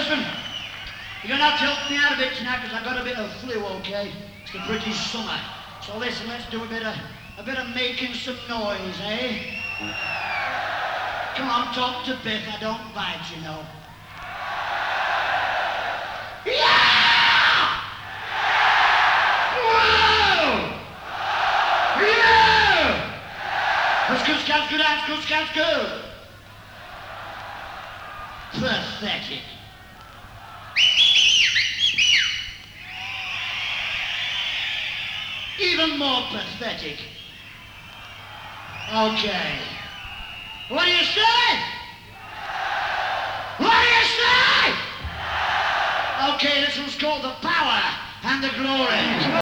Listen, you're not to help me out of it tonight because I've got a bit of flu, okay? It's the British summer. So listen, let's do a bit of making some noise, eh? Come on, talk to Biff. I don't bite, you know. Yeah! Whoa! Yeah! That's good, Scouts, good, that's good, Scouts, good. Pathetic. Even more pathetic. Okay. What do you say? What do you say? Okay, this one's called The Power and the Glory.